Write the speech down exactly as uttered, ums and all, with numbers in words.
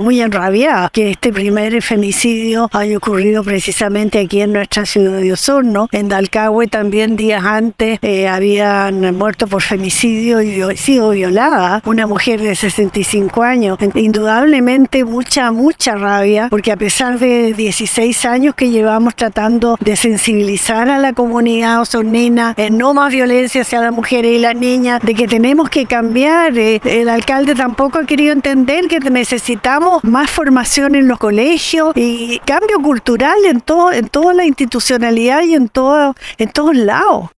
muy enrabiada que este primer femicidio haya ocurrido precisamente aquí en nuestra ciudad de Osorno. En Dalcahue también días antes eh, habían muerto por femicidio y sido violada una mujer de sesenta y cinco años. Indudablemente mucha, mucha rabia, porque a pesar de dieciséis años que llevamos tratando de sensibilizar a la comunidad osornina en no más violencia hacia las mujeres y las niñas, de que tenemos que cambiar, eh, el alcalde tampoco ha querido entender que necesitamos más formación en los colegios y cambio cultural en todo, en toda la institucionalidad y en todo, en todos lados.